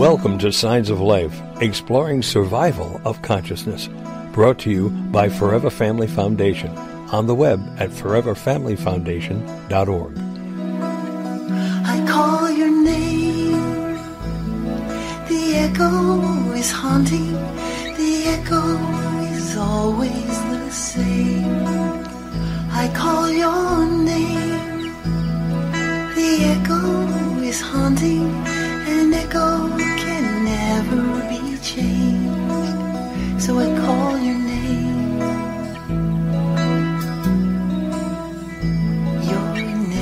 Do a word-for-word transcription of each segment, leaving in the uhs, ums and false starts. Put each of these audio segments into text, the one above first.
Welcome to Signs of Life, exploring survival of consciousness. Brought to you by Forever Family Foundation, on the web at forever family foundation dot org. I call your name, the echo is haunting, the echo is always the same. I call your name, the echo is haunting, an echo can never be changed, so I call your name, your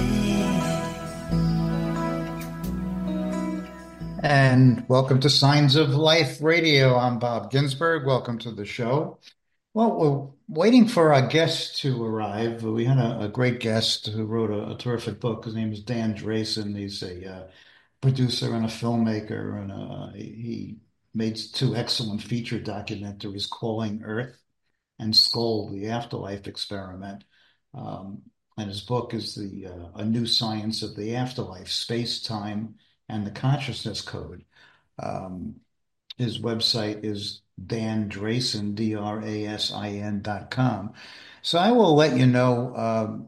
name. And welcome to Signs of Life Radio. I'm Bob Ginsberg. Welcome to the show. Well, we're waiting for our guest to arrive. We had a, a great guest who wrote a, a terrific book. His name is Dan Drayson. He's a uh, producer and a filmmaker, and uh, he made two excellent feature documentaries, Calling Earth and Skull, the Afterlife Experiment. Um, and his book is the uh, A New Science of the Afterlife, Space, Time, and the Consciousness Code. Um, his website is Dan Drayson, D R A S I N dot com. So I will let you know um,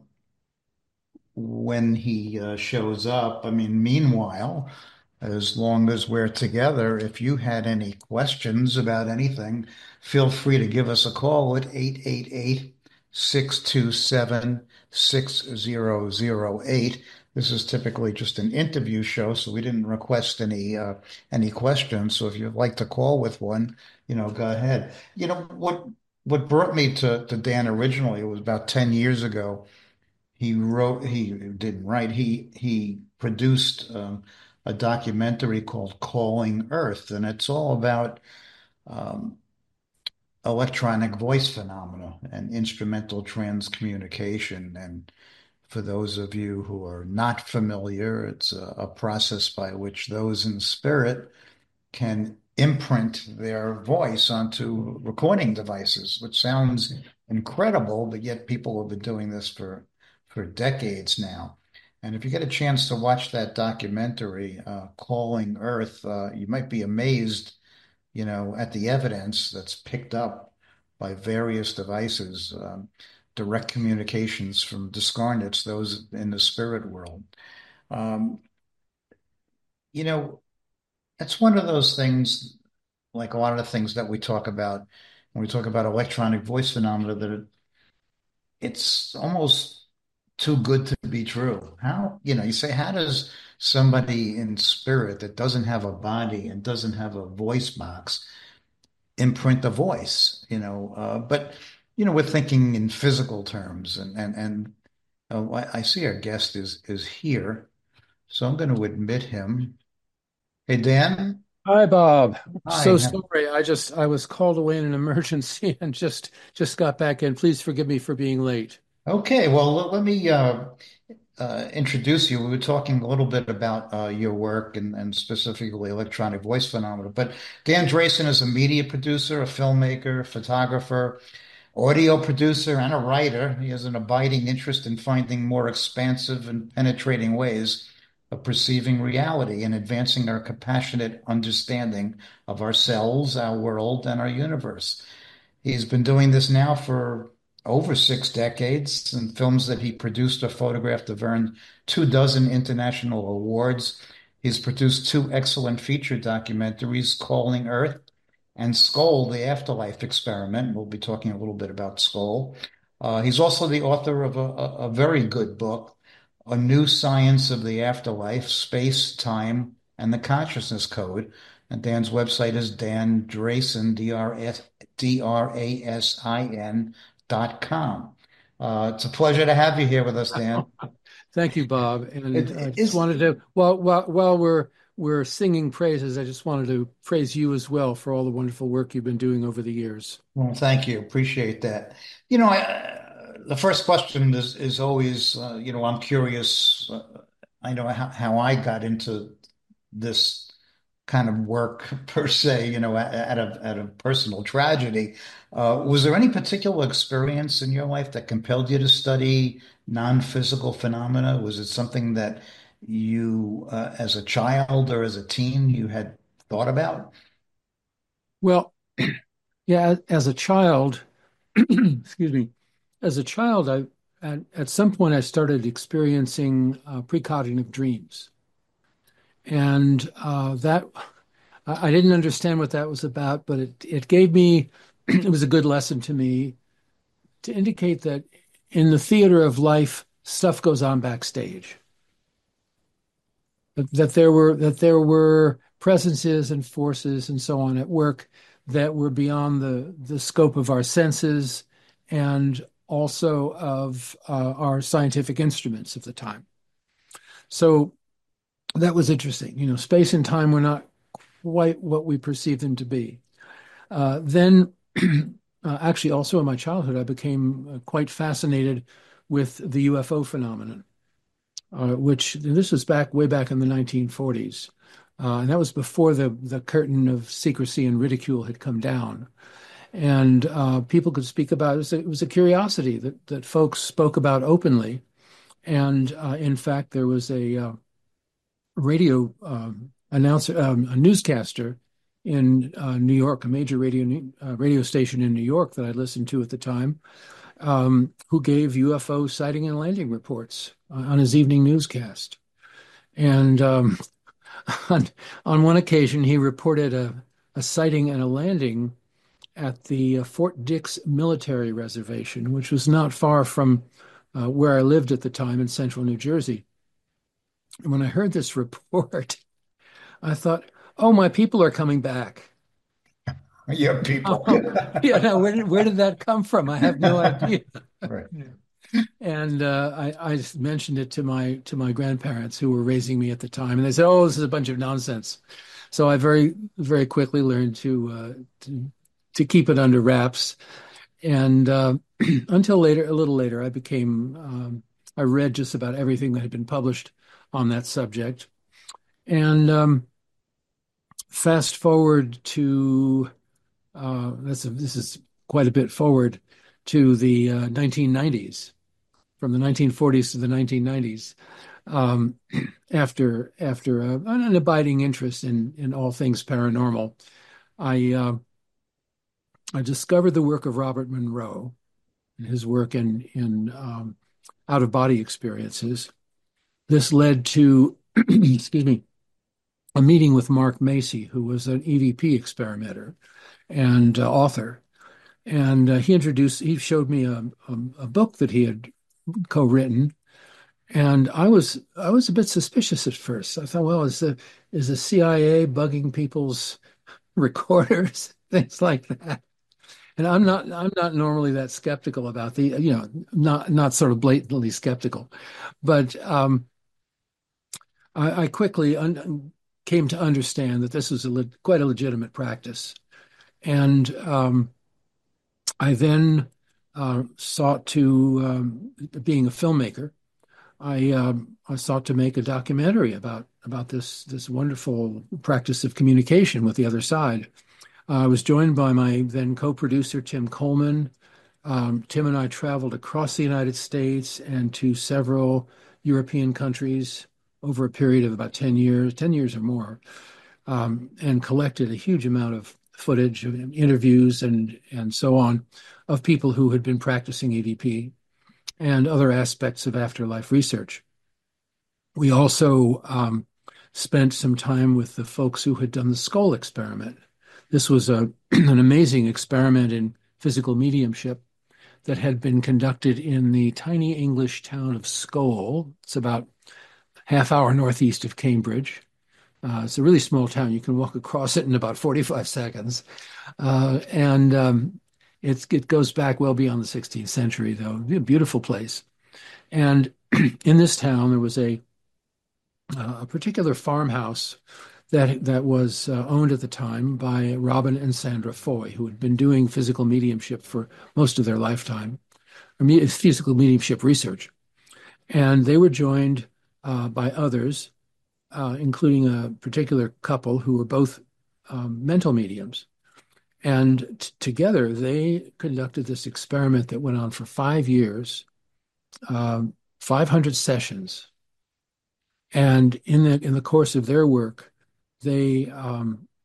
when he uh, shows up. I mean, meanwhile, as long as we're together, if you had any questions about anything, feel free to give us a call at eight eight eight, six two seven, six zero zero eight. This is typically just an interview show, so we didn't request any uh, any questions. So if you'd like to call with one, you know, go ahead. You know, what what brought me to, to Dan originally was about ten years ago. He wrote, he didn't write, he he produced um, a documentary called Calling Earth, and it's all about um, electronic voice phenomena and instrumental transcommunication. And for those of you who are not familiar, it's a, a process by which those in spirit can imprint their voice onto recording devices, which sounds incredible, but yet people have been doing this for, for decades now. And if you get a chance to watch that documentary, uh, Calling Earth, uh, you might be amazed, you know, at the evidence that's picked up by various devices. Um, direct communications from discarnates, those in the spirit world. Um, you know, it's one of those things, like a lot of the things that we talk about when we talk about electronic voice phenomena, that it, it's almost too good to be true. How, you know, you say, how does somebody in spirit that doesn't have a body and doesn't have a voice box imprint a voice, you know? Uh, but you know, we're thinking in physical terms, and and and uh, I see our guest is is here, so I'm going to admit him. Hey, Dan. Hi, Bob. Hi. So sorry. I just I was called away in an emergency and just just got back in. Please forgive me for being late. Okay. Well, let, let me uh, uh, introduce you. We were talking a little bit about uh, your work and and specifically electronic voice phenomena. But Dan Drayson is a media producer, a filmmaker, photographer, audio producer, and a writer. He has an abiding interest in finding more expansive and penetrating ways of perceiving reality and advancing our compassionate understanding of ourselves, our world, and our universe. He's been doing this now for over six decades, and films that he produced or photographed have earned two dozen international awards. He's produced two excellent feature documentaries, Calling Earth and Skull, the Afterlife Experiment. We'll be talking a little bit about Skull. Uh, he's also the author of a, a, a very good book, A New Science of the Afterlife, Space, Time, and the Consciousness Code. And Dan's website is Dan Drayson, D R A S I N dot com. Uh, it's a pleasure to have you here with us, Dan. Thank you, Bob. And It- I it just is- wanted to, while while while we're we're singing praises, I just wanted to praise you as well for all the wonderful work you've been doing over the years. Well, thank you. Appreciate that. You know, I, uh, the first question is is always, uh, you know, I'm curious. Uh, I know how, how I got into this kind of work per se, you know, out of out of personal tragedy. Uh, was there any particular experience in your life that compelled you to study non-physical phenomena? Was it something that you, uh, as a child or as a teen, you had thought about? Well, yeah, as a child, excuse me, as a child, I at, at some point I started experiencing uh, precognitive dreams, and uh, that I, I didn't understand what that was about, but it it gave me it was a good lesson to me to indicate that in the theater of life, stuff goes on backstage. That, that there were that there were presences and forces and so on at work that were beyond the the scope of our senses and also of uh, our scientific instruments of the time. So that was interesting. You know, space and time were not quite what we perceive them to be. Uh, then, uh, actually, also in my childhood, I became uh, quite fascinated with the U F O phenomenon, uh, which this was back way back in the nineteen forties. Uh, and that was before the, the curtain of secrecy and ridicule had come down. And uh, people could speak about it. It was a, it was a curiosity that, that folks spoke about openly. And uh, in fact, there was a uh, radio um, announcer, um, a newscaster in uh, New York, a major radio uh, radio station in New York that I listened to at the time, um, who gave U F O sighting and landing reports uh, on his evening newscast. And um, on, on one occasion, he reported a, a sighting and a landing at the uh, Fort Dix Military Reservation, which was not far from uh, where I lived at the time in central New Jersey. And when I heard this report, I thought, oh, my people are coming back. Your people. Oh, yeah, now where did, where did that come from? I have no idea. Right. And uh, I, I just mentioned it to my to my grandparents who were raising me at the time, and they said, "Oh, this is a bunch of nonsense." So I very very quickly learned to uh, to, to keep it under wraps, and uh, until later, a little later, I became um, I read just about everything that had been published on that subject, and um, fast forward to uh, this. This is quite a bit forward to the uh, nineteen nineties. From the nineteen forties to the nineteen nineties, um, after after uh, an abiding interest in in all things paranormal, I uh, I discovered the work of Robert Monroe and his work in in um, out of body experiences. This led to excuse me a meeting with Mark Macy, who was an E V P experimenter and uh, author, and uh, he introduced he showed me a, a, a book that he had co-written, and I was I was a bit suspicious at first. I thought, well, is the is the C I A bugging people's recorders, things like that? And I'm not I'm not normally that skeptical about the you know not not sort of blatantly skeptical, but um, I, I quickly un came to understand that this was a le quite a legitimate practice, and um, I then uh, sought to, um, being a filmmaker, I, um, I sought to make a documentary about about this this wonderful practice of communication with the other side. Uh, I was joined by my then co-producer Tim Coleman. Um, Tim and I traveled across the United States and to several European countries over a period of about ten years, ten years or more, um, and collected a huge amount of footage, interviews, and and so on, of people who had been practicing E V P and other aspects of afterlife research. We also um, spent some time with the folks who had done the Skoll experiment. This was a, an amazing experiment in physical mediumship that had been conducted in the tiny English town of Skoll. It's about half hour northeast of Cambridge. Uh, it's a really small town. You can walk across it in about forty-five seconds. Uh, and um, it's, it goes back well beyond the sixteenth century, though. A beautiful place. And in this town, there was a, uh, a particular farmhouse that, that was uh, owned at the time by Robin and Sandra Foy, who had been doing physical mediumship for most of their lifetime, or me physical mediumship research. And they were joined uh, by others, Uh, including a particular couple who were both um, mental mediums. And t together they conducted this experiment that went on for five years, um, five hundred sessions. And in the, in the course of their work, they um,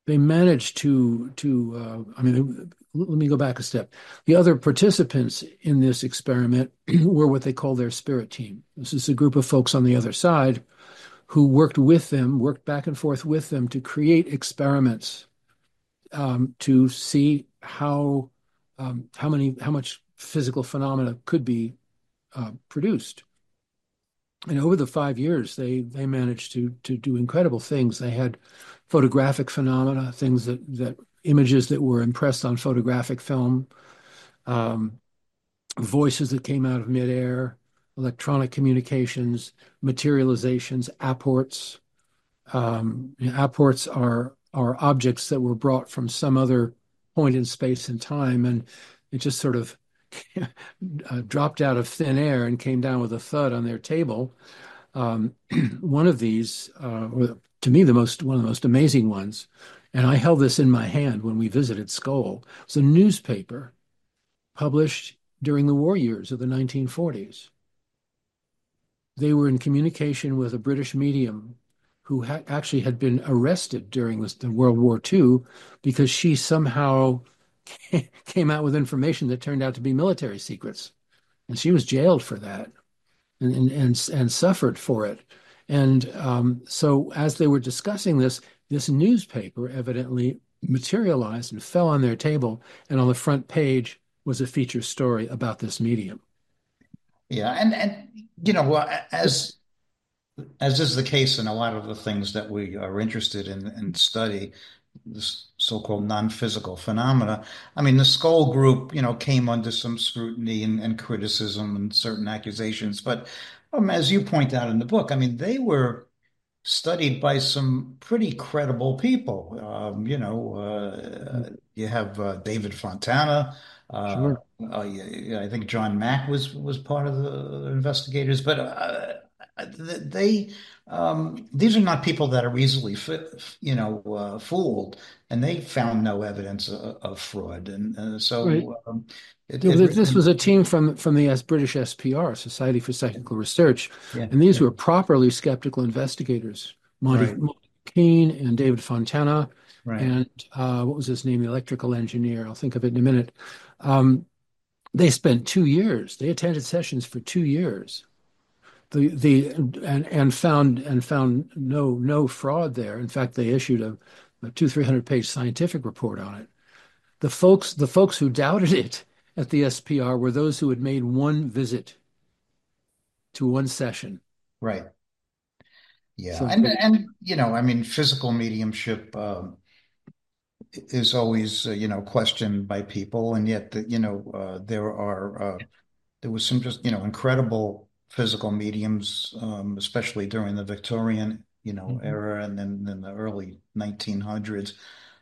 they managed to to uh, I mean, let me go back a step. The other participants in this experiment were what they call their spirit team. This is a group of folks on the other side who worked with them, worked back and forth with them to create experiments um, to see how um, how many how much physical phenomena could be uh, produced. And over the five years, they they managed to to do incredible things. They had photographic phenomena, things that that images that were impressed on photographic film, um, voices that came out of midair, electronic communications, materializations, apports. Um, apports are are objects that were brought from some other point in space and time, and it just sort of uh, dropped out of thin air and came down with a thud on their table. Um, one of these, uh, to me, the most one of the most amazing ones, and I held this in my hand when we visited Skoll. It was a newspaper published during the war years of the nineteen forties. They were in communication with a British medium who ha actually had been arrested during this, the World War Two because she somehow came out with information that turned out to be military secrets. And she was jailed for that and, and, and, and suffered for it. And um, so as they were discussing this, this newspaper evidently materialized and fell on their table. And on the front page was a feature story about this medium. Yeah, and and you know, as as is the case in a lot of the things that we are interested in and study, this so-called non-physical phenomena. I mean, the Skoll group, you know, came under some scrutiny and, and criticism and certain accusations. But um, as you point out in the book, I mean, they were studied by some pretty credible people. Um, you know, uh, you have uh, David Fontana. Uh, Sure. uh, yeah, I think John Mack was was part of the investigators, but uh, they um, these are not people that are easily, you know, uh, fooled, and they found no evidence of, of fraud, and uh, Right. so um, it, Yeah, it th- this really, was a team from from the S British S P R, Society for Psychical Research, yeah, and these yeah, were properly skeptical investigators. Monty, right, Monty Keene and David Fontana, right. and uh, what was his name? The electrical engineer. I'll think of it in a minute. Um, they spent two years. They attended sessions for two years. The the and and found and found no no fraud there. In fact, they issued a, a two three hundred page scientific report on it. The folks, the folks who doubted it at the S P R were those who had made one visit to one session. Right. Yeah, So and they, and you know, I mean, physical mediumship um, is always uh, you know questioned by people, and yet the, you know uh, there are uh, there was some just you know incredible physical mediums, um, especially during the Victorian you know Mhm. era, and then in the early nineteen hundreds,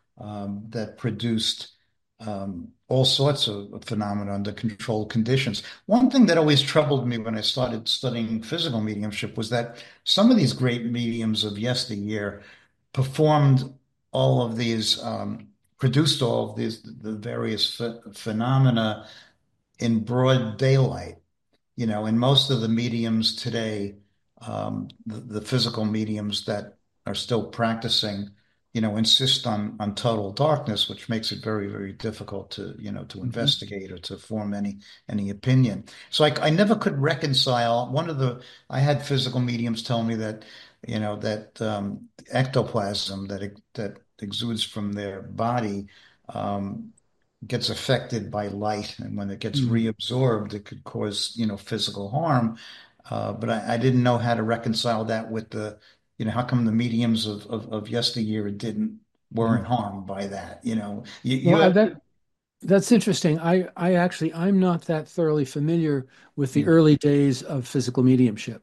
um, that produced um, all sorts of phenomena under controlled conditions. One thing that always troubled me when I started studying physical mediumship was that some of these great mediums of yesteryear performed all of these, um, produced all of these, the various ph phenomena in broad daylight. You know, and most of the mediums today, um, the, the physical mediums that are still practicing, you know, insist on on total darkness, which makes it very, very difficult to, you know, to Mhm. investigate or to form any any opinion. So I, I never could reconcile one of the I had physical mediums tell me that, you know, that um, ectoplasm that that exudes from their body. Um, gets affected by light, and when it gets Mm. reabsorbed, it could cause, you know, physical harm. Uh, but I, I didn't know how to reconcile that with the, you know, how come the mediums of, of, of yesteryear didn't Mhm. weren't harmed by that? You know, you, you Well, I, have, that that's interesting. I I actually I'm not that thoroughly familiar with the yeah, early days of physical mediumship.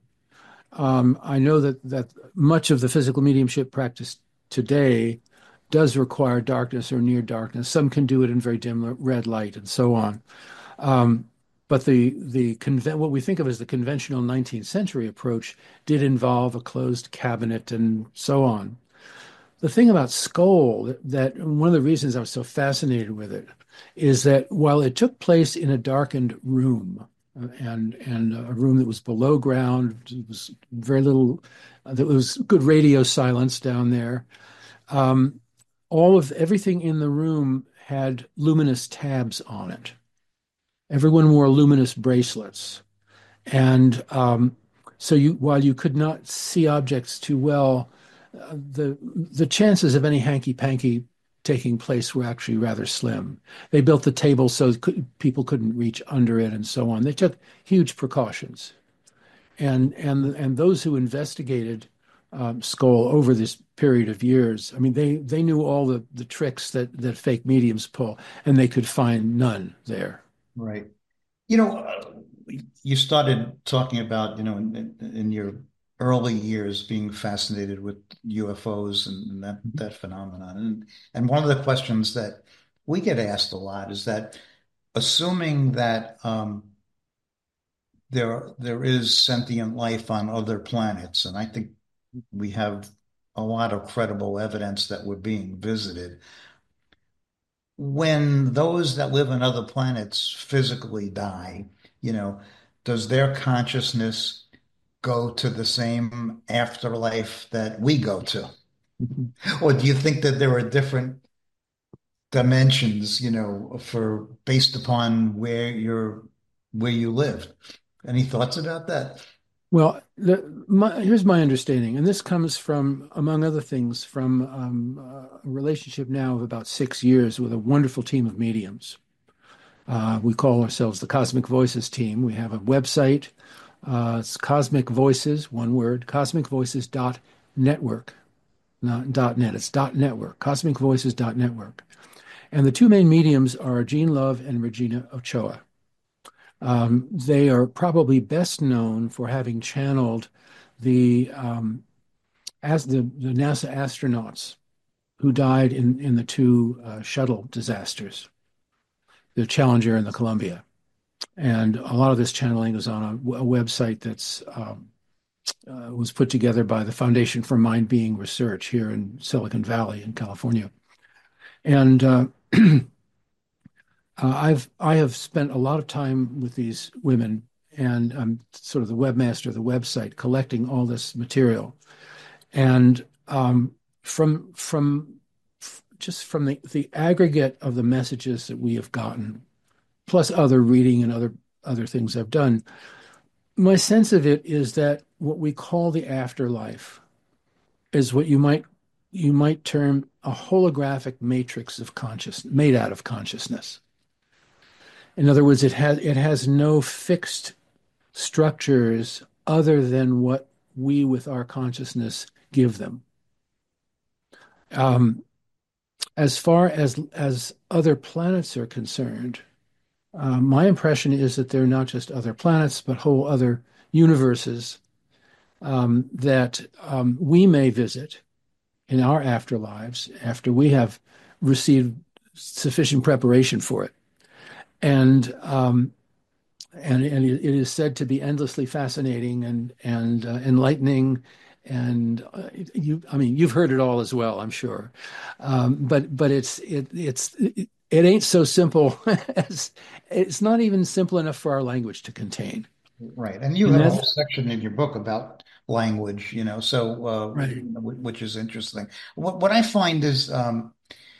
Um, I know that that much of the physical mediumship practice today does require darkness or near darkness. Some can do it in very dim red light and so on. Um, but the the conven what we think of as the conventional nineteenth century approach did involve a closed cabinet and so on. The thing about Skoll that, that one of the reasons I was so fascinated with it is that while it took place in a darkened room uh, and and a room that was below ground, it was very little, uh, there was good radio silence down there. Um, all of everything in the room had luminous tabs on it. Everyone wore luminous bracelets. And um, so you, while you could not see objects too well, uh, the the chances of any hanky-panky taking place were actually rather slim. They built the table so could, people couldn't reach under it and so on. They took huge precautions. And and and those who investigated um, Skoll over this period of years, I mean, they they knew all the the tricks that that fake mediums pull, and they could find none there. Right. You know, uh, you started talking about, you know, in, in your early years being fascinated with U F Os and, and that that phenomenon. And and one of the questions that we get asked a lot is that assuming that um, there there is sentient life on other planets, and I think we have a lot of credible evidence that we're being visited. When those that live on other planets physically die, you know, does their consciousness go to the same afterlife that we go to? Mhm. Or do you think that there are different dimensions, you know, for based upon where you're where you live? Any thoughts about that? Well, the, my, here's my understanding, and this comes from, among other things, from um, a relationship now of about six years with a wonderful team of mediums. Uh, we call ourselves the Cosmic Voices team. We have a website. Uh, it's Cosmic Voices, one word, cosmic voices dot network, not dot .net. It's dot .network, cosmic voices dot network. And the two main mediums are Jean Love and Regina Ochoa. Um, they are probably best known for having channeled the um, as the, the NASA astronauts who died in, in the two uh, shuttle disasters, the Challenger and the Columbia. And a lot of this channeling is on a, a website that's um, uh, was put together by the Foundation for Mind Being Research here in Silicon Valley in California. And uh, Uh, I've I have spent a lot of time with these women, and I'm sort of the webmaster of the website, collecting all this material. And um, from from f- just from the the aggregate of the messages that we have gotten, plus other reading and other other things I've done, my sense of it is that what we call the afterlife is what you might you might term a holographic matrix of consciousness made out of consciousness. In other words, it has it has no fixed structures other than what we with our consciousness give them. Um, as far as as other planets are concerned, uh, my impression is that they're not just other planets, but whole other universes um, that um, we may visit in our afterlives after we have received sufficient preparation for it. And um, and and it is said to be endlessly fascinating and and uh, enlightening, and uh, you I mean you've heard it all as well, I'm sure, um, but but it's it it's it, it ain't so simple as it's not even simple enough for our language to contain. Right. And you And have a whole that's section in your book about language, you know, so uh, right. which is interesting. What what I find is um,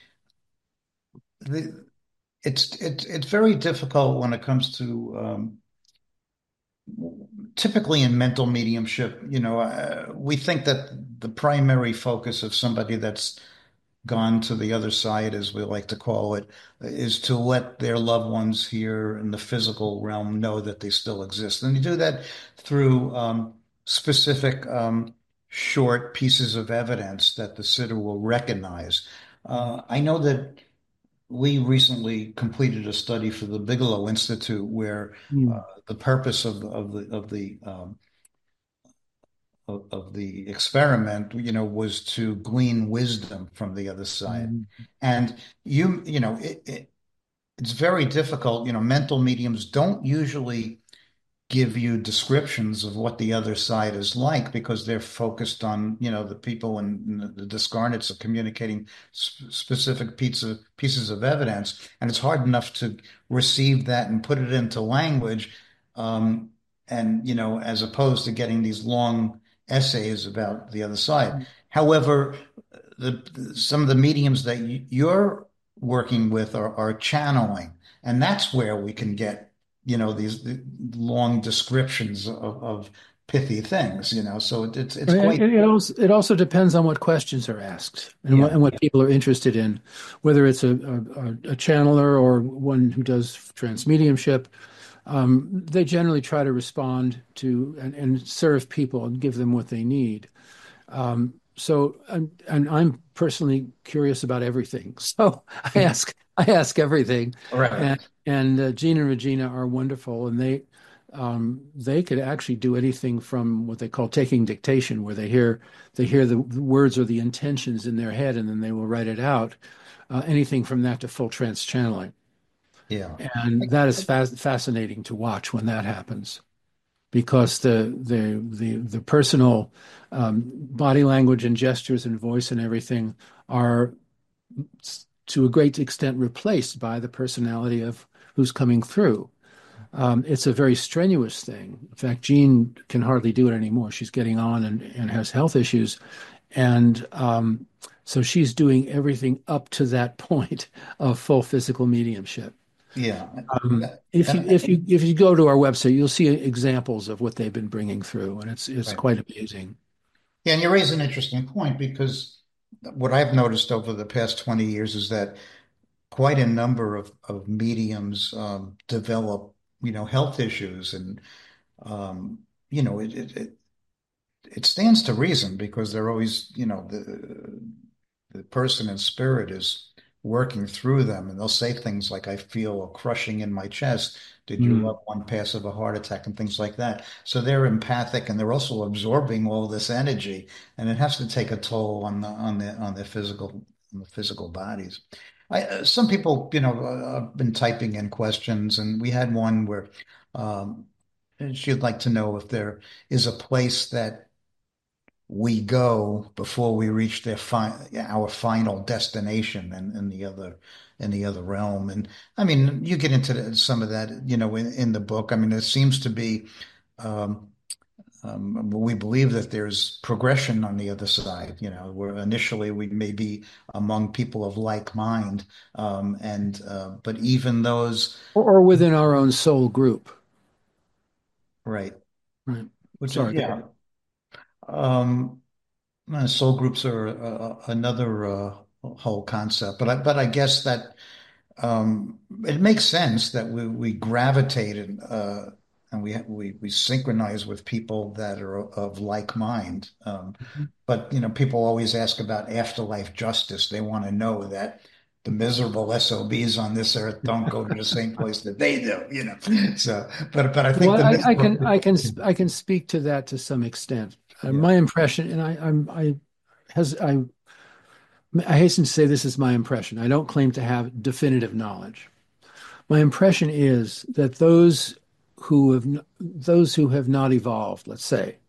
the it's it's it's very difficult when it comes to um, typically in mental mediumship, you know, uh, we think that the primary focus of somebody that's gone to the other side, as we like to call it, is to let their loved ones here in the physical realm know that they still exist. And you do that through um, specific um, short pieces of evidence that the sitter will recognize. Uh, I know that we recently completed a study for the Bigelow Institute where uh, Mm, the purpose of, of the of the um, of, of the experiment, you know, was to glean wisdom from the other side. mm, And you, you know, it, it, it's very difficult. You know, mental mediums don't usually give you descriptions of what the other side is like because they're focused on, you know, the people and the discarnates are communicating sp specific pieces pieces of evidence, and it's hard enough to receive that and put it into language, um, and you know, as opposed to getting these long essays about the other side. mm, However, the some of the mediums that you, you're working with are, are channeling, and that's where we can get, you know, these the long descriptions of, of pithy things, you know. So it, it's it's Right, quite and it also it also depends on what questions are asked and what yeah and what people are interested in, whether it's a a, a channeler or one who does transmediumship. Um, they generally try to respond to and, and serve people and give them what they need. Um, so, and, and I'm personally curious about everything. So I ask, I ask everything. And, right. and uh, Gene and Regina are wonderful, and they, um, they could actually do anything from what they call taking dictation, where they hear, they hear the words or the intentions in their head, and then they will write it out. Uh, anything from that to full trance channeling, Yeah. and that is fa fascinating to watch when that happens because the the the the personal um, body language and gestures and voice and everything are to a great extent replaced by the personality of who's coming through. Um, it's a very strenuous thing. In fact, Jean can hardly do it anymore. She's getting on and, and has health issues, and um, so she's doing everything up to that point of full physical mediumship. Yeah. Um, if you And if you if you go to our website, you'll see examples of what they've been bringing through, and it's it's right. quite amazing. Yeah, and you raise an interesting point because what I've noticed over the past twenty years is that quite a number of, of mediums um, develop, you know, health issues. And, um, you know, it, it, it, it stands to reason because they're always, you know, the, the person in spirit is working through them. And they'll say things like, I feel a crushing in my chest. Did your Mm. loved one pass of a heart attack and things like that? So they're empathic and they're also absorbing all this energy. And it has to take a toll on the, on the, on their physical, on the physical bodies. I, uh, some people, you know, uh, have been typing in questions, and we had one where um, she'd like to know if there is a place that we go before we reach their fi our final destination and in, in the other in the other realm. And I mean, you get into the, some of that, you know, in, in the book. I mean, there seems to be um, um, we believe that there's progression on the other side, you know, where initially we may be among people of like mind, um, and uh, but even those, Or, or within our own soul group. right, Right. which is Sorry. yeah, um, uh, soul groups are uh, another uh, whole concept, but I, but I guess that um, it makes sense that we we gravitated uh, and we we we synchronize with people that are of like mind. Um, but you know, people always ask about afterlife justice. They want to know that the miserable S O Bs on this earth don't go to the same place that they do. You know, so but but I think Well, the I, I can miserable, I can I can speak to that to some extent. Uh, yeah, my impression, and I I'm I has I I hasten to say this is my impression. I don't claim to have definitive knowledge. My impression is that those who have n- those who have not evolved, let's say,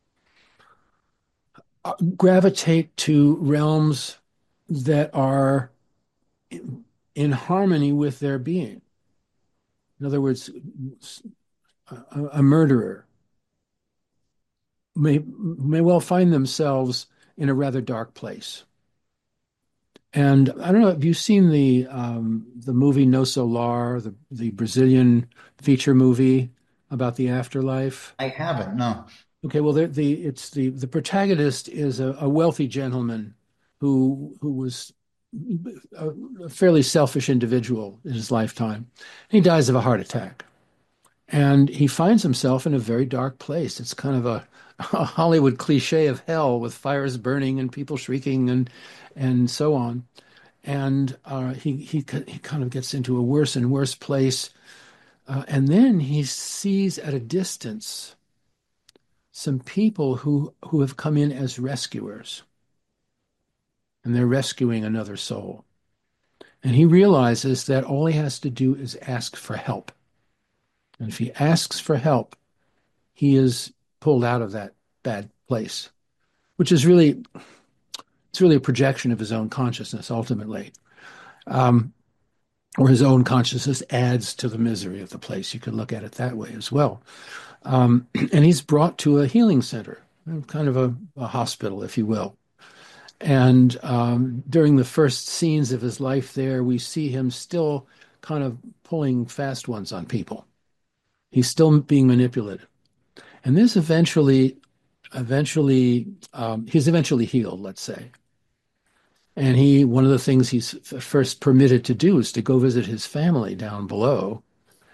uh, gravitate to realms that are in, in harmony with their being. In other words, a, a murderer may may well find themselves in a rather dark place. And I don't know, have you seen the um, the movie No Solar, the the Brazilian feature movie about the afterlife? I haven't. No, Okay, well, the, the it's the the protagonist is a, a wealthy gentleman who who was a, a fairly selfish individual in his lifetime. He dies of a heart attack, and he finds himself in a very dark place. It's kind of a, a Hollywood cliche of hell with fires burning and people shrieking and and so on. And uh, he he he kind of gets into a worse and worse place, uh, and then he sees at a distance some people who who have come in as rescuers, and they're rescuing another soul. And he realizes that all he has to do is ask for help. And if he asks for help, he is pulled out of that bad place, which is really it's really a projection of his own consciousness ultimately. Um, or his own consciousness adds to the misery of the place. You could look at it that way as well. Um, and he's brought to a healing center, kind of a, a hospital, if you will. And um, during the first scenes of his life there, we see him still kind of pulling fast ones on people. He's still being manipulated. And this eventually, eventually, um, he's eventually healed, let's say. And he, one of the things he's f- first permitted to do is to go visit his family down below.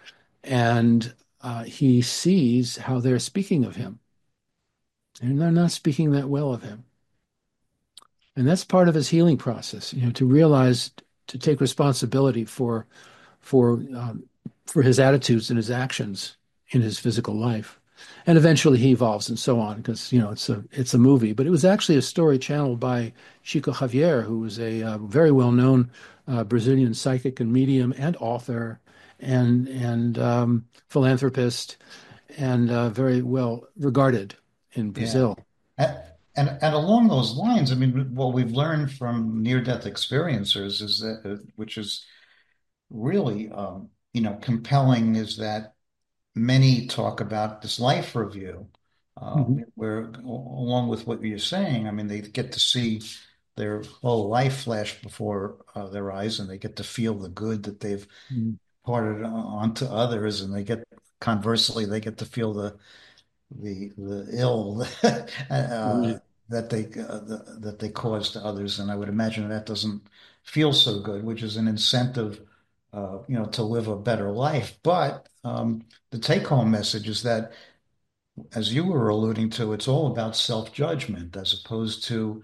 And uh, he sees how they're speaking of him. And they're not speaking that well of him. And that's part of his healing process, you know, to realize, to take responsibility for, for, um, for his attitudes and his actions in his physical life. And eventually he evolves and so on, because, you know, it's a, it's a movie. But it was actually a story channeled by Chico Xavier, who was a uh, very well-known uh, Brazilian psychic and medium and author and, and um, philanthropist, and uh, very well regarded in Yeah. Brazil. And, and and along those lines, I mean, what we've learned from near-death experiencers is that, uh, which is really, um, you know, compelling, is that many talk about this life review, uh, Mhm. where along with what you're saying, I mean, they get to see their whole life flash before uh, their eyes, and they get to feel the good that they've Mhm. imparted on to others, and they get, conversely, they get to feel the the the ill uh, Right. that they uh, the, that they cause to others, and I would imagine that doesn't feel so good, which is an incentive, uh, you know, to live a better life. But um, the take-home message is that, as you were alluding to, it's all about self-judgment as opposed to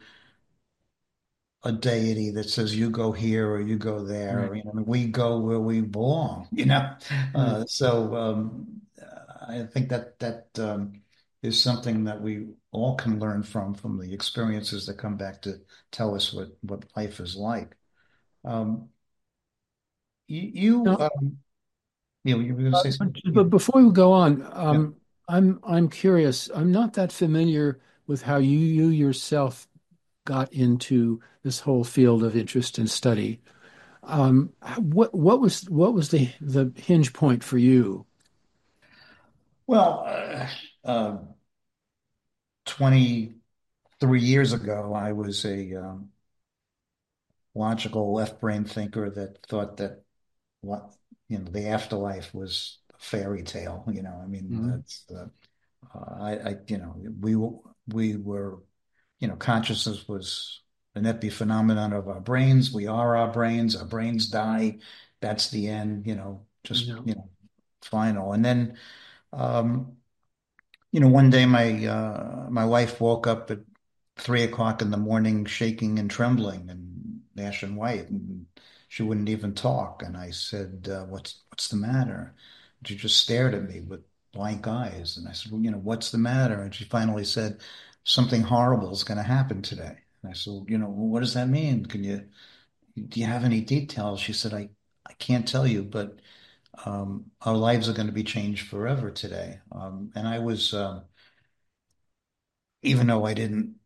a deity that says you go here or you go there. Right. You know, we go where we belong. You know, Right. uh, so um, I think that that um, is something that we all can learn from from the experiences that come back to tell us what what life is like. Um, you, you, Now, um, you know, you were going to uh, say but, something. but You- before we go on, Yeah. um, I'm I'm curious. I'm not that familiar with how you you yourself got into this whole field of interest and study. Um, what what was what was the the hinge point for you? Well, uh, uh, twenty-three years ago, I was a um, logical left brain thinker that thought that what you know the afterlife was a fairy tale. You know, I mean Mhm. that's uh, I, I you know we we were you know consciousness was an epiphenomenon of our brains. We are our brains. Our brains die. That's the end. You know, just Yeah. you know final. And then um, you know, one day my uh, my wife woke up at three o'clock in the morning, shaking and trembling and ashen white, and she wouldn't even talk. And I said, uh, "What's what's the matter?" And she just stared at me with blank eyes. And I said, "Well, you know, what's the matter?" And she finally said, "Something horrible is going to happen today." And I said, well, "You know, what does that mean? Can you do you have any details?" She said, "I I can't tell you, but um, our lives are going to be changed forever today." Um, and I was. Um, even though I didn't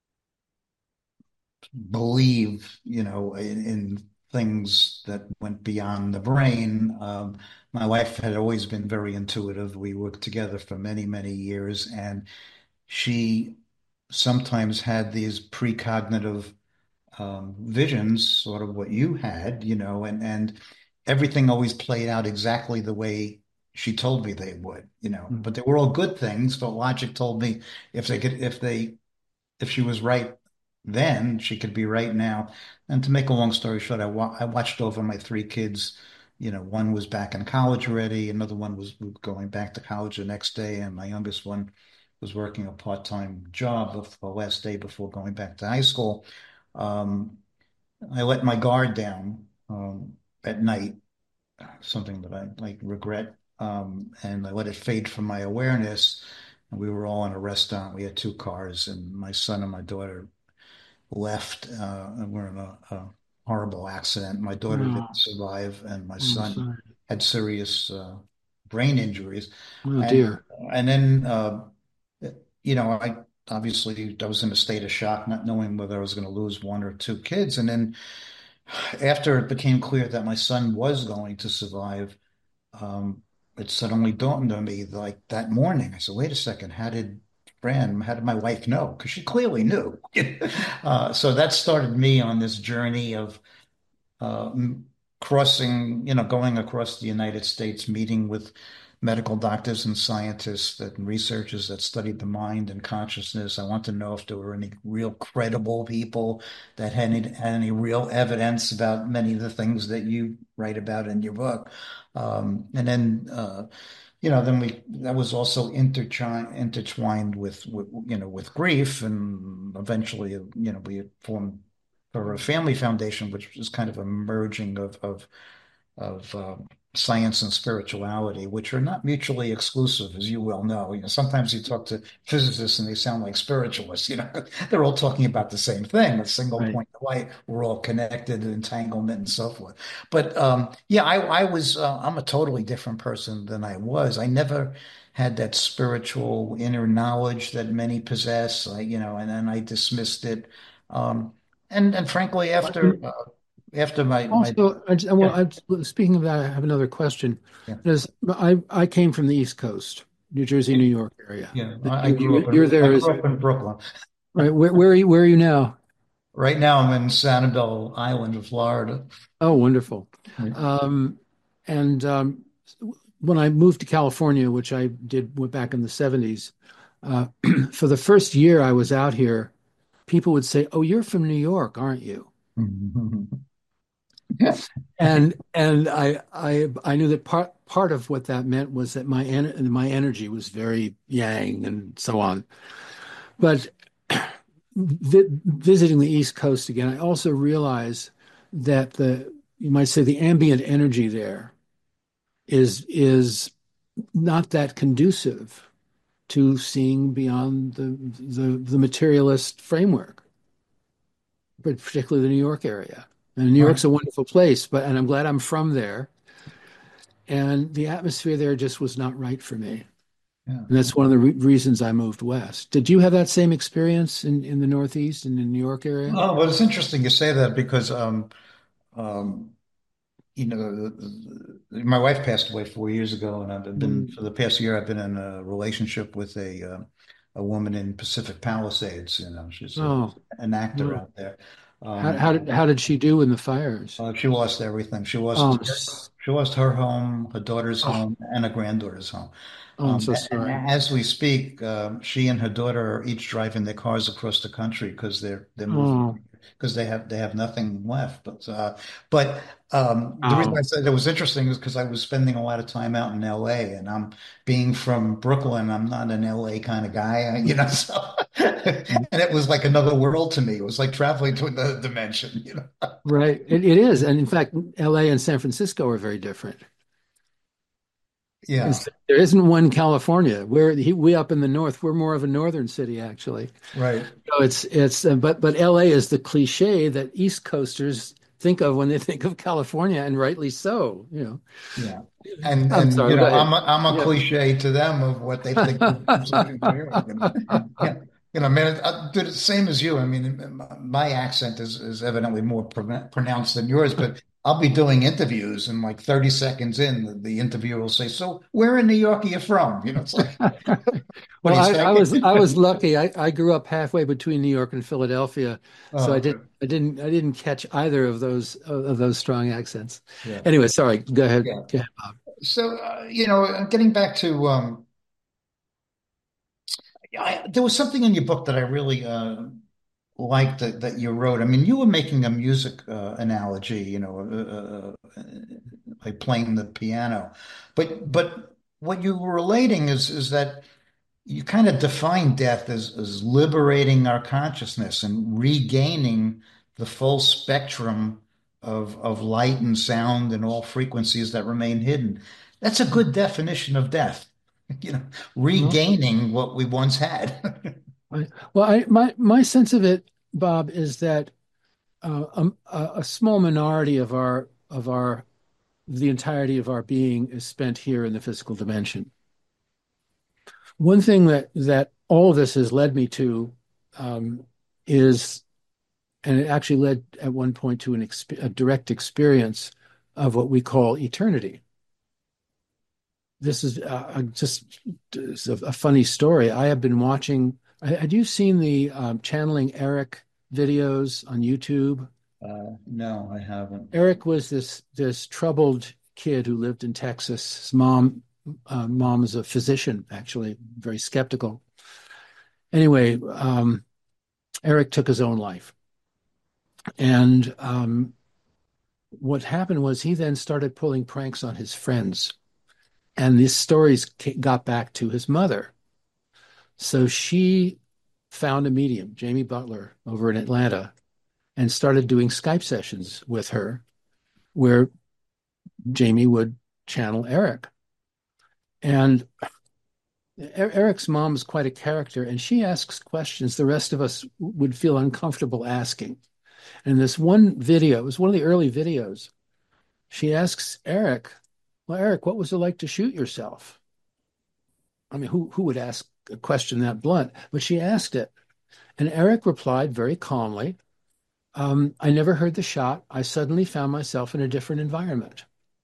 believe, you know, in, in things that went beyond the brain, um, my wife had always been very intuitive. We worked together for many, many years, and she sometimes had these precognitive um, visions, sort of what you had, you know, and and everything always played out exactly the way she told me they would, you know. But Mhm. they were all good things. But logic told me if they could, if they if she was right then, she could be right now. And to make a long story short, I, wa I watched over my three kids. You know, one was back in college already, another one was going back to college the next day, and my youngest one was working a part-time job the last day before going back to high school. Um, I let my guard down um, at night, something that I like regret, um, and I let it fade from my awareness. And we were all in a restaurant. We had two cars, and my son and my daughter left uh, and were in a, a horrible accident. My daughter didn't Oh, survive, and my I'm son sorry. had serious uh, brain injuries. Oh And dear. and then uh, you know, I obviously I was in a state of shock, not knowing whether I was going to lose one or two kids. And then after it became clear that my son was going to survive, um, it suddenly dawned on me like that morning. I said, "Wait a second, how did?" Fran, how did my wife know? Because she clearly knew. Uh, so that started me on this journey of uh, crossing, you know, going across the United States, meeting with medical doctors and scientists and researchers that studied the mind and consciousness. I want to know if there were any real credible people that had any, had any real evidence about many of the things that you write about in your book. Um, and then, uh, you know, then we that was also intertwined intertwined with, with you know with grief, and eventually, you know, we formed for a family foundation, which is kind of a merging of of of um, science and spirituality, which are not mutually exclusive, as you well know. You know, sometimes you talk to physicists and they sound like spiritualists. You know, they're all talking about the same thing, a single Right. point of light. We're all connected, entanglement, and so forth. But um, yeah, I, I was uh, I'm a totally different person than I was. I never had that spiritual inner knowledge that many possess. I, you know, and then I dismissed it. Um, and and frankly, after uh, after my my Also, I, just- well, yeah, I, speaking of that, I have another question. yeah. Because I I came from the East Coast, New Jersey, New York area. Yeah, But I, I you, grew you up you're in I there as grew up in Brooklyn. right. Where where are you, where are you now? Right now, I'm in Sanibel Island of Florida. Oh, wonderful. Right. Um, and um, when I moved to California, which I did went back in the seventies, uh, for the first year I was out here, people would say, "Oh, you're from New York, aren't you?" Yeah, And and I I I knew that part part of what that meant was that my en my energy was very yang and so on. But vi visiting the East Coast again, I also realized that the you might say the ambient energy there is is not that conducive to seeing beyond the the, the materialist framework, but particularly the New York area. And New right. York's a wonderful place, but and I'm glad I'm from there. And the atmosphere there just was not right for me. Yeah. And that's one of the re reasons I moved west. Did you have that same experience in, in the Northeast and in the New York area? Oh, well, it's interesting you say that because um, um, you know, the, the, my wife passed away four years ago, and I've been Mm. for the past year. I've been in a relationship with a uh, a woman in Pacific Palisades. You know, she's a, Oh, an actor no. out there. How, Um, how did how did she do in the fires? Uh, she lost everything. She Oh, lost I'm, s- she lost her home, her daughter's oh, home, and a granddaughter's home. oh, I'm Um, so and sorry. as we speak, um, she and her daughter are each driving their cars across the country because they're they're moving Oh, because they have they have nothing left. But uh, but um, the reason I wow. said it was interesting is because I was spending a lot of time out in L A, and I'm being from Brooklyn. I'm not an L A kind of guy, you know. So and it was like another world to me. It was like traveling to another dimension, you know. Right. It, it is. And in fact, L A and San Francisco are very different. Yeah, It's, there isn't one California. We're he, we up in the north. We're more of a northern city, actually. right. So it's it's uh, but but L A is the cliche that East Coasters think of when they think of California, and rightly so. You know. Yeah. And I'm and you sorry. know, Go ahead. I'm a, I'm a Yeah. cliche to them of what they think of New York. You know, yeah. You know, man, I do the same as you. I mean, my accent is is evidently more pro- pronounced than yours, but I'll be doing interviews and like thirty seconds in, the, the interviewer will say, "So, where in New York are you from?" You know, it's like, what Well, do you I, say? I was I was lucky. I, I grew up halfway between New York and Philadelphia, so I Oh, did good. I didn't I didn't catch either of those of those strong accents. Yeah. Anyway, sorry. Go ahead. Yeah. Go ahead, Bob. So, uh, you know, getting back to um I, there was something in your book that I really uh like that that you wrote. I mean, you were making a music uh, analogy, you know, uh, uh, like playing the piano, but but what you were relating is is that you kind of define death as as liberating our consciousness and regaining the full spectrum of of light and sound and all frequencies that remain hidden. That's a good definition of death, you know, Well, regaining what we once had. I, well, I my my sense of it, Bob, is that uh, um, a, a small minority of our of our the entirety of our being is spent here in the physical dimension. One thing that that all of this has led me to um, is, and it actually led at one point to an exp a direct experience of what we call eternity. this is uh, just a, a funny story. I have been watching. Had you seen the um, channeling Eric videos on YouTube? Uh, no, I haven't. Eric was this this troubled kid who lived in Texas. His mom uh, mom is a physician, actually, very skeptical. Anyway, um, Eric took his own life, and um, what happened was he then started pulling pranks on his friends, and these stories got back to his mother. So she found a medium, Jamie Butler, over in Atlanta, and started doing Skype sessions with her, where Jamie would channel Eric. And Eric's mom is quite a character, and she asks questions the rest of us would feel uncomfortable asking. And this one video, it was one of the early videos, she asks Eric, well, Eric, what was it like to shoot yourself? I mean, who, who would ask a question that blunt? But she asked it. And Eric replied very calmly, um, I never heard the shot. I suddenly found myself in a different environment.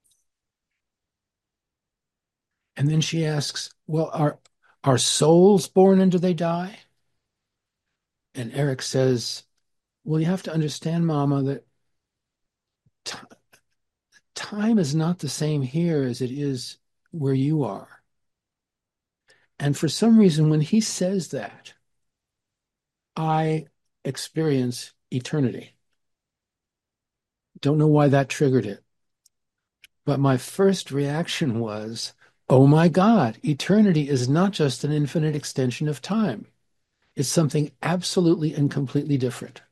And then she asks, well, are, are souls born and do they die? And Eric says, well, you have to understand, Mama, that t- time is not the same here as it is where you are. And for some reason, when he says that, I experience eternity. Don't know why that triggered it. But my first reaction was, oh my God, eternity is not just an infinite extension of time. It's something absolutely and completely different.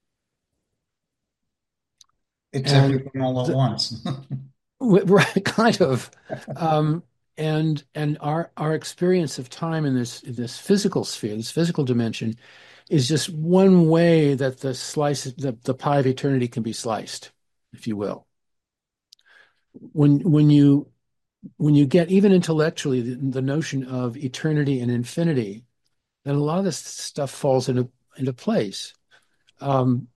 It's And everything all at the, once. right, kind of. Um, and and our our experience of time in this in this physical sphere, this physical dimension, is just one way that the slice, the, the pie of eternity can be sliced, if you will. When when you when you get even intellectually the, the notion of eternity and infinity, then a lot of this stuff falls into into place. Um,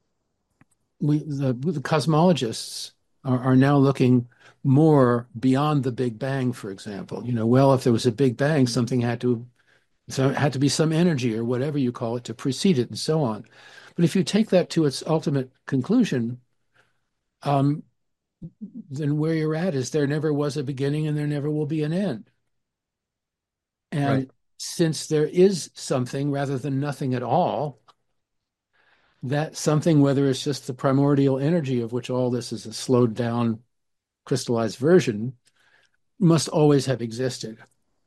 we the, the cosmologists are, are now looking more beyond the Big Bang, for example. You know, well, if there was a Big Bang, something had to so it had to be some energy or whatever you call it to precede it, and so on. But if you take that to its ultimate conclusion, um, then where you're at is there never was a beginning and there never will be an end. Right. And since there is something rather than nothing at all, that something, whether it's just the primordial energy of which all this is a slowed down, crystallized version, must always have existed.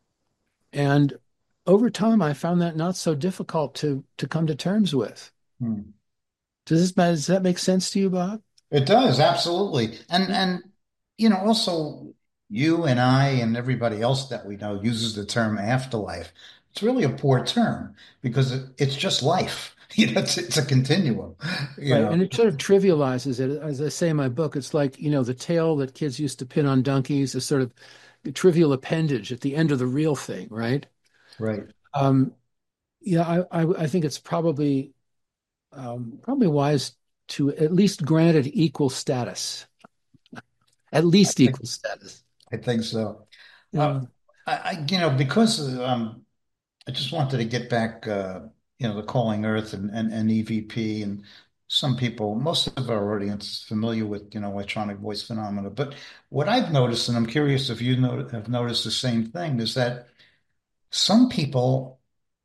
And over time, I found that not so difficult to to come to terms with. Hmm. Does this does that make sense to you, Bob? It does, absolutely. And and you know, also you and I and everybody else that we know uses the term afterlife. It's really a poor term because it, it's just life. You know, it's it's a continuum, you Right. know. And it sort of trivializes it. As I say in my book, it's like, you know, the tail that kids used to pin on donkeys, a sort of trivial appendage at the end of the real thing, right? Right. Um, yeah, I, I, I think it's probably um, probably wise to at least grant it equal status, at I least think equal status. I think so. Uh, Yeah. I, I you know, because um I just wanted to get back, uh, you know, the Calling Earth and, and, and E V P, and some people, most of our audience is familiar with, you know, electronic voice phenomena. But what I've noticed, and I'm curious if you know, have noticed the same thing, is that some people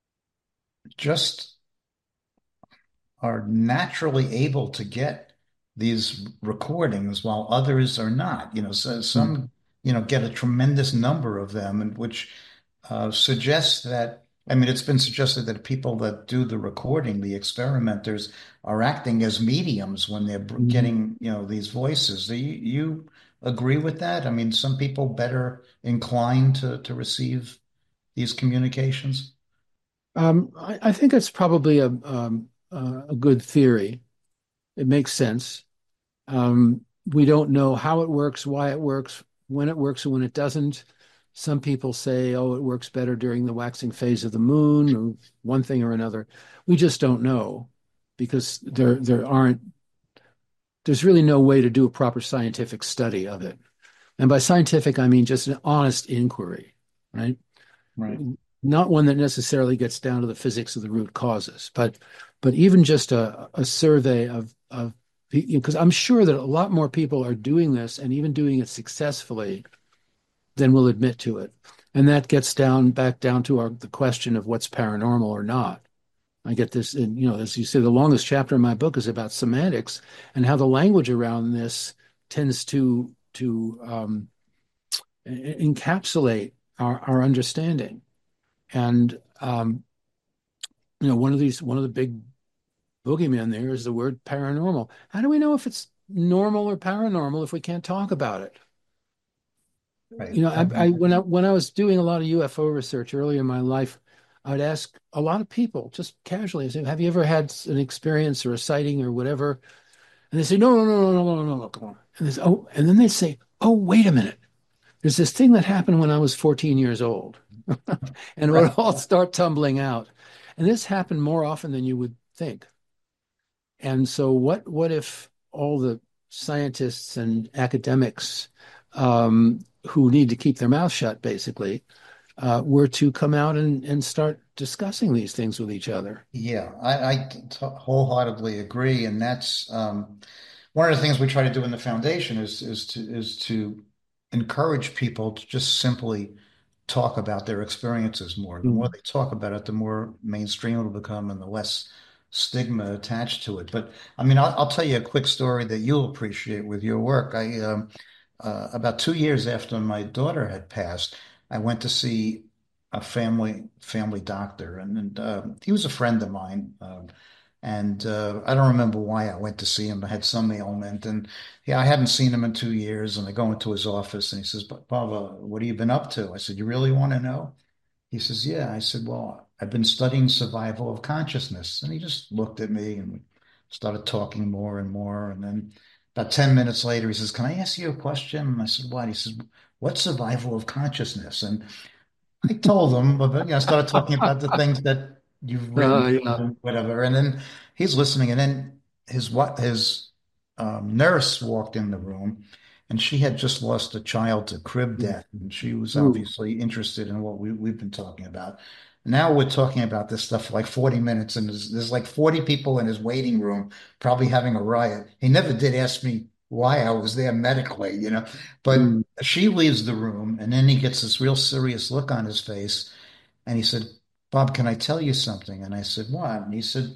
just are naturally able to get these recordings while others are not. You know, so Mm. some, you know, get a tremendous number of them, and which uh, suggests that, I mean, it's been suggested that people that do the recording, the experimenters, are acting as mediums when they're br- Mhm. getting, you know, these voices. Do you, you agree with that? I mean, some people better inclined to to receive these communications. Um, I, I think it's probably a um, uh, a good theory. It makes sense. Um, we don't know how it works, why it works, when it works, and when it doesn't. Some people say, oh, it works better during the waxing phase of the moon, or one thing or another. We just don't know because there there aren't there's really no way to do a proper scientific study of it. And by scientific, I mean just an honest inquiry, right? Right. Not one that necessarily gets down to the physics of the root causes, but but even just a, a survey of of because I'm sure that a lot more people are doing this and even doing it successfully than will admit to it. And that gets down back down to our the question of what's paranormal or not. I get this, and you know, as you say, the longest chapter in my book is about semantics and how the language around this tends to to um, encapsulate our, our understanding. And um, you know, one of these, one of the big boogeymen there is the word paranormal. How do we know if it's normal or paranormal if we can't talk about it? Right. You know, I I, I when I when I was doing a lot of U F O research earlier in my life, I'd ask a lot of people just casually, I say, "Have you ever had an experience or a sighting or whatever?" And they say, "No, no, no, no, no, no, no, no, come on." And they say, "Oh," and then they say, "Oh, wait a minute. There's this thing that happened when I was fourteen years old," and it would right. all start tumbling out. And this happened more often than you would think. And so, what what if all the scientists and academics um, who need to keep their mouth shut, basically, uh, were to come out and, and start discussing these things with each other? Yeah, I, I t wholeheartedly agree, and that's um, one of the things we try to do in the foundation is is to is to encourage people to just simply talk about their experiences more. The more Mm. they talk about it, the more mainstream it'll become, and the less stigma attached to it. But I mean, I'll, I'll tell you a quick story that you'll appreciate with your work. I um, uh, about two years after my daughter had passed, I went to see a family family doctor, and, and uh, he was a friend of mine. Um, and uh, I don't remember why I went to see him. I had some ailment, and yeah, I hadn't seen him in two years. And I go into his office, and he says, "But Baba, what have you been up to?" I said, "You really want to know?" He says, "Yeah." I said, "Well, I've been studying survival of consciousness." And he just looked at me, and we started talking more and more. And then about ten minutes later, he says, "Can I ask you a question?" And I said, "What?" He says, "What's survival of consciousness?" And I told him, but you know, I started talking about the things that you've Uh, written yeah. and whatever. And then he's listening, and then his what his um, nurse walked in the room, and she had just lost a child to crib death, and she was Ooh. obviously interested in what we, we've been talking about. Now we're talking about this stuff for like forty minutes, and there's, there's like forty people in his waiting room, probably having a riot. He never did ask me why I was there medically, you know, but Mm. she leaves the room, and then he gets this real serious look on his face, and he said, "Bob, can I tell you something?" And I said, "What?" And he said,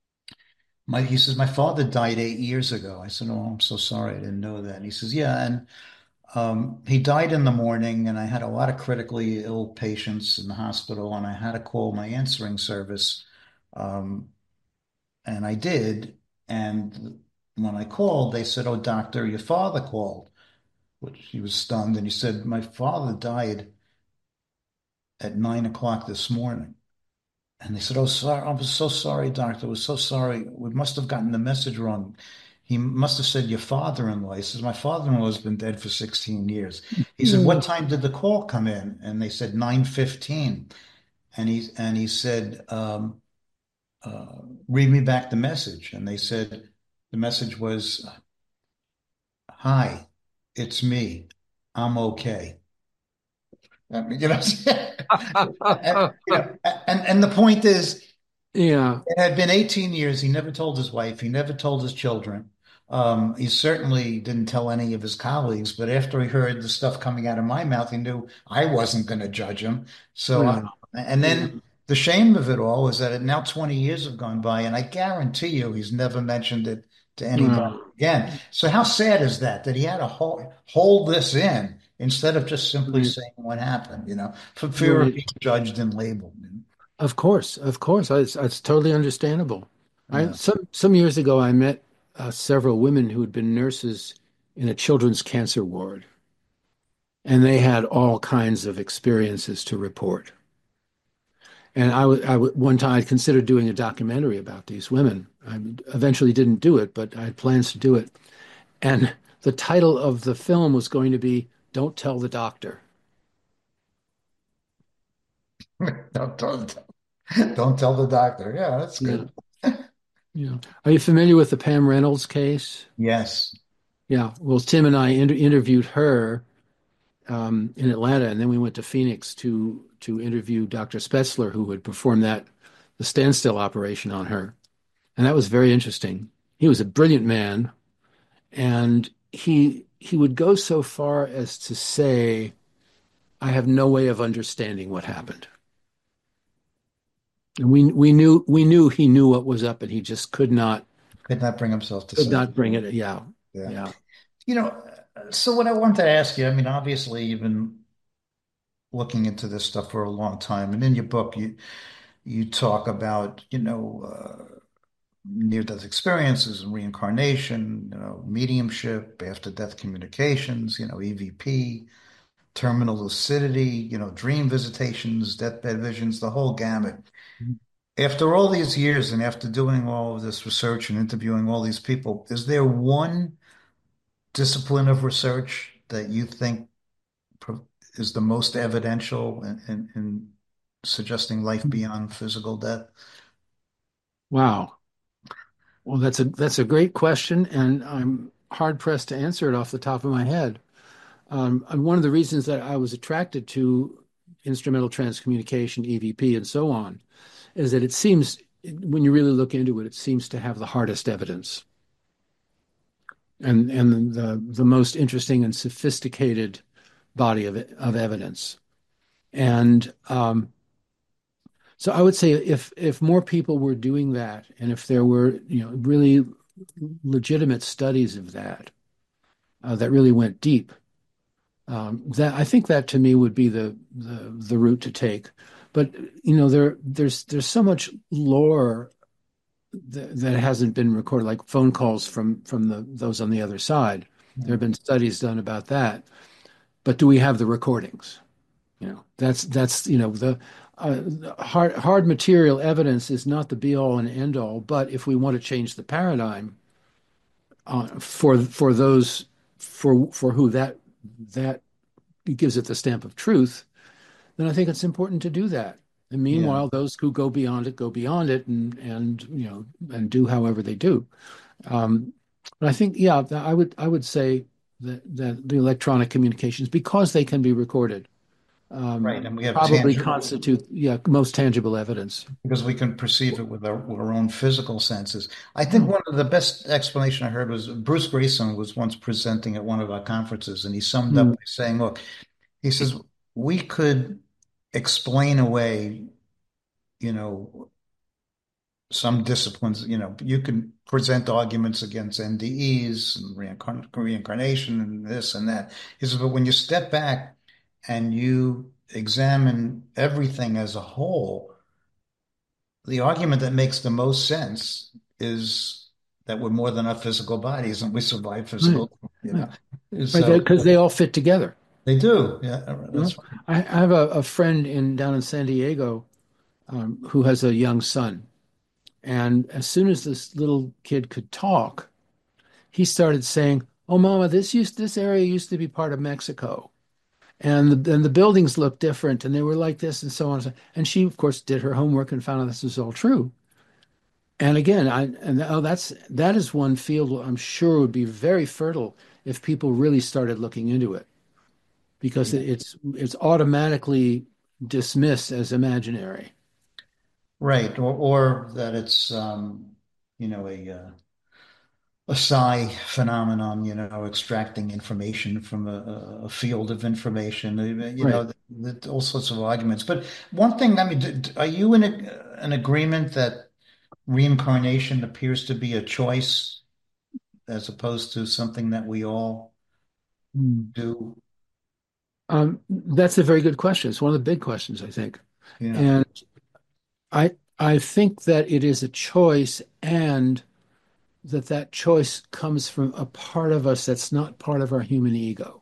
"My," he says, "My father died eight years ago." I said, "Oh, I'm so sorry, I didn't know that." And he says, "Yeah, and um, he died in the morning, and I had a lot of critically ill patients in the hospital, and I had to call my answering service, um, and I did. And when I called, they said, 'Oh, doctor, your father called,' which he was stunned, and he said, 'My father died at nine o'clock this morning.'" And they said, "Oh, sorry, I was so sorry, doctor. I was so sorry. We must have gotten the message wrong. He must have said your father-in-law." He says, "My father-in-law has been dead for sixteen years." He said, "What Mm. time did the call come in?" And they said nine fifteen. And he and he said, um, uh, "Read me back the message." And they said the message was, "Hi, it's me. I'm okay." I mean, you know, and, you know, and and the point is, Yeah, it had been eighteen years. He never told his wife. He never told his children. Um, he certainly didn't tell any of his colleagues. But after he heard the stuff coming out of my mouth, he knew I wasn't going to judge him. So, I, yeah, and yeah, then the shame of it all is that it, now twenty years have gone by, and I guarantee you he's never mentioned it to anybody yeah. again. So how sad is that, that he had to hold, hold this in instead of just simply Right, saying what happened, you know, for fear of right. being judged and labeled. Of course, of course. It's, it's totally understandable. I Yeah. some some years ago, I met uh, several women who had been nurses in a children's cancer ward, and they had all kinds of experiences to report. And I, w- I w- one time I considered doing a documentary about these women. I eventually didn't do it, but I had plans to do it. And the title of the film was going to be "Don't Tell the Doctor." Don't, don't, don't tell the doctor. Yeah, that's Yeah, good. yeah. Are you familiar with the Pam Reynolds case? Yes. Yeah. Well, Tim and I inter interviewed her, um, in Atlanta, and then we went to Phoenix to to interview Doctor Spetzler, who had performed that the standstill operation on her, and that was very interesting. He was a brilliant man, and he he would go so far as to say, "I have no way of understanding what happened." And we we knew we knew he knew what was up, and he just could not Could not bring himself to could say. not bring it. Yeah, Yeah. yeah. You know, so what I wanted to ask you, I mean, obviously you've been looking into this stuff for a long time, and in your book, you you talk about, you know, uh, near-death experiences and reincarnation, you know, mediumship, after-death communications, you know, E V P, terminal lucidity, you know, dream visitations, deathbed visions, the whole gamut. After all these years and after doing all of this research and interviewing all these people, is there one discipline of research that you think pro- is the most evidential in, in, in suggesting life beyond physical death? Wow. Well, that's a that's a great question, and I'm hard pressed to answer it off the top of my head. Um, and one of the reasons that I was attracted to instrumental transcommunication, E V P, and so on, is that it seems, when you really look into it, it seems to have the hardest evidence and and the the most interesting and sophisticated body of of evidence. And um, so I would say if if more people were doing that, and if there were, you know, really legitimate studies of that uh, that really went deep, um, that I think that to me would be the the the route to take. But you know, there there's there's so much lore that, that hasn't been recorded, like phone calls from from the those on the other side. There have been studies done about that, but do we have the recordings? You know, that's that's you know the uh, hard hard material evidence is not the be all and end all. But if we want to change the paradigm uh, for for those for for who that that gives it the stamp of truth, then I think it's important to do that. And Yeah. meanwhile, those who go beyond it go beyond it, and and you know and do however they do. Um, but I think, yeah, I would I would say that that the electronic communications, because they can be recorded, Right. um, And we have probably tangible constitute, yeah, most tangible evidence. because we can perceive it with our, with our own physical senses. I think Hmm. one of the best explanation I heard was Bruce Grayson was once presenting at one of our conferences, and he summed up Hmm. by saying, look, he says, we could explain away, you know, some disciplines, you know, you can present arguments against N D Es and reincarn reincarnation and this and that. He says, but when you step back and you examine everything as a whole, the argument that makes the most sense is that we're more than our physical bodies and we survive Right, physical, you right, know. right. So Because they all fit together. they do. Yeah, You know, that's right. I, I have a, a friend in down in San Diego um, who has a young son, and as soon as this little kid could talk, he started saying, "Oh, Mama, this used this area used to be part of Mexico, and the and the buildings look different, and they were like this, and so on." And she, of course, did her homework and found out this was all true. And again, I and oh, that's that is one field where I'm sure would be very fertile if people really started looking into it, because Yeah. it, it's it's automatically dismissed as imaginary. Right. Or, or that it's, um, you know, a, uh, a psi phenomenon, you know, extracting information from a, a field of information, uh, you Right. know, th- th- all sorts of arguments. But one thing, I mean, d- d- are you in a, an agreement that reincarnation appears to be a choice as opposed to something that we all Hmm. do? Um, that's a very good question. It's one of the big questions, I think. Yeah. And I I think that it is a choice, and that that choice comes from a part of us that's not part of our human ego.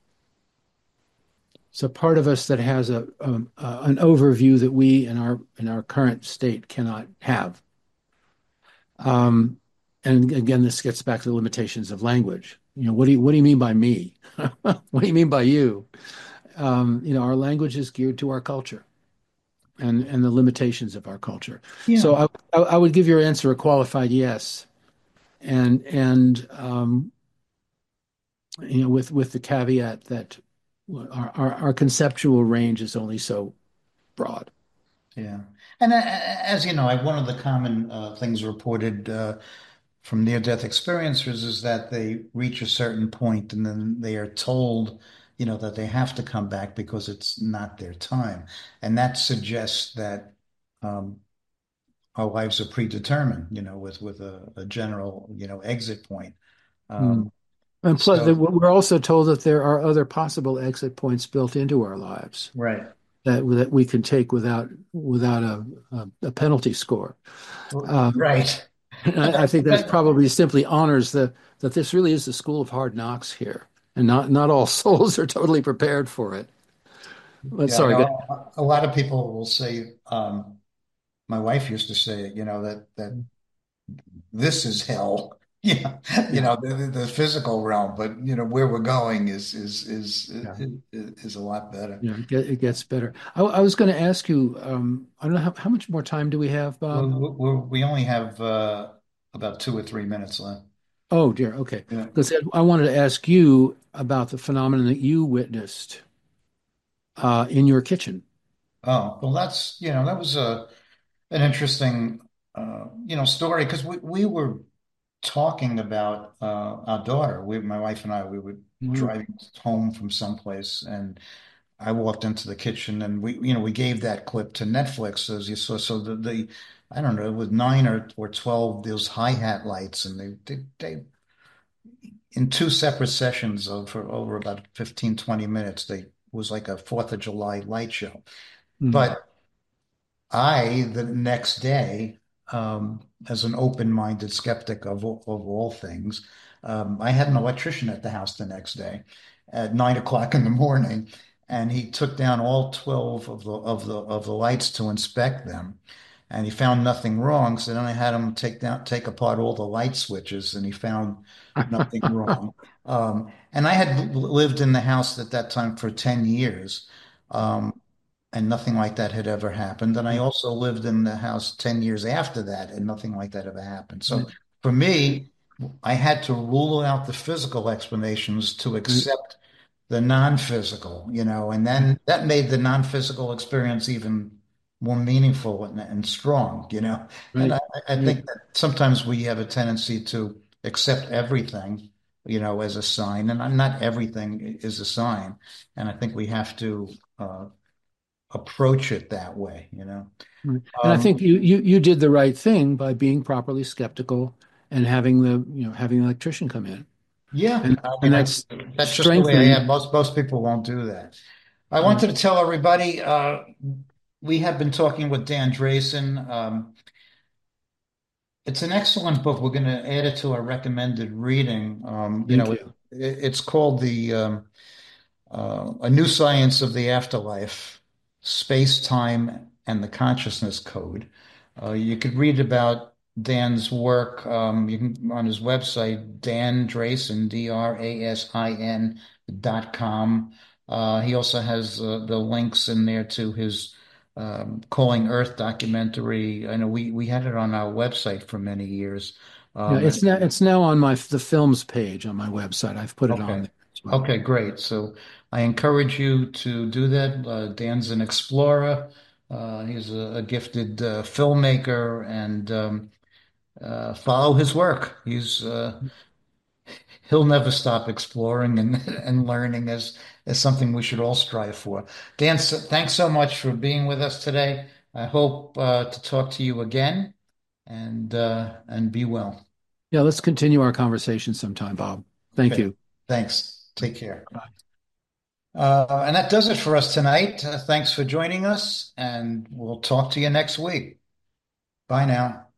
It's a part of us that has a, um, uh, an overview that we in our in our current state cannot have. Um, and again, this gets back to the limitations of language. You know, what do you what do you mean by me? What do you mean by you? Um, you know, our language is geared to our culture and and the limitations of our culture. So Yeah. I I, I would give your answer a qualified yes, and and um, you know, with with the caveat that our, our, our conceptual range is only so broad. Yeah. And uh, as you know, I, one of the common uh, things reported uh, from near-death experiencers is that they reach a certain point and then they are told, you know, that they have to come back because it's not their time. And that suggests that um, our lives are predetermined, you know, with with a, a general, you know, exit point. Mm. Um, And plus, so, we're also told that there are other possible exit points built into our lives right. that that we can take without without a, a, a penalty score. Um, Right. I, I think that's probably simply honors the that this really is the school of hard knocks here, and not not all souls are totally prepared for it. But Yeah, I sorry, go know a lot of people will say, um, my wife used to say it, you know, that that ahead. this is hell. Yeah, you Yeah, know, the, the physical realm, but you know where we're going is is is yeah, is, is a lot better. yeah. It, get, it gets better. I, I was going to ask you. Um, I don't know how, how much more time do we have, Well, Bob? we we only have uh, about two or three minutes left. Oh dear. Okay, Yeah. because I wanted to ask you about the phenomenon that you witnessed uh, in your kitchen. Oh, well, that's you know that was a an interesting uh, you know story because we we were talking about uh, our daughter. We, my wife and I, we were Mm. driving home from someplace, and I walked into the kitchen, and we, you know, we gave that clip to Netflix, as you saw. So the, the I don't know, with nine or or twelve those hi-hat lights, and they they, they in two separate sessions over over about fifteen twenty minutes, they was like a Fourth of July light show. Mm. But I, the next day, um, as an open-minded skeptic of, of all things, um, I had an electrician at the house the next day at nine o'clock in the morning, and he took down all twelve of the of the of the lights to inspect them, and he found nothing wrong. So then I had him take down take apart all the light switches, and he found nothing wrong. Um, and I had lived in the house at that time for ten years. Um, and nothing like that had ever happened. And I also lived in the house ten years after that, and nothing like that ever happened. So Right, for me, I had to rule out the physical explanations to right, accept the non-physical, you know, and then that made the non-physical experience even more meaningful and, and strong, you know. And right, I, I right. think that sometimes we have a tendency to accept everything, you know, as a sign, and not everything is a sign. And I think we have to uh, approach it that way, you know. Right. And I think Um, you, you you did the right thing by being properly skeptical and having the you know having the electrician come in, yeah, and I and mean, I, that's that's just the way I am. strengthening. Most most people won't do that. I Right. wanted to tell everybody uh, we have been talking with Dan Drayson. Um, it's an excellent book. We're going to add it to our recommended reading. Um, you Thank know, it, you. it, it's called the um, uh, A New Science of the Afterlife, Space, Time, and the Consciousness Code. Uh, you could read about Dan's work. Um, you can on his website, Dan Drayson, D R A S I N dot com. Uh, he also has uh, the links in there to his um, Calling Earth documentary. I know we we had it on our website for many years. Yeah, Um, it's now it's now on my the films page on my website. I've put it on Okay. there as well. Okay, great. So I encourage you to do that. Uh, Dan's an explorer. Uh, he's a, a gifted uh, filmmaker, and um, uh, follow his work. He's uh, he'll never stop exploring and and learning as as something we should all strive for. Dan, so, thanks so much for being with us today. I hope uh, to talk to you again, and uh, and be well. Yeah, let's continue our conversation sometime, Bob. Thank Okay. you. Thanks. Take care. Bye. Uh, and that does it for us tonight. Uh, thanks for joining us, and we'll talk to you next week. Bye now.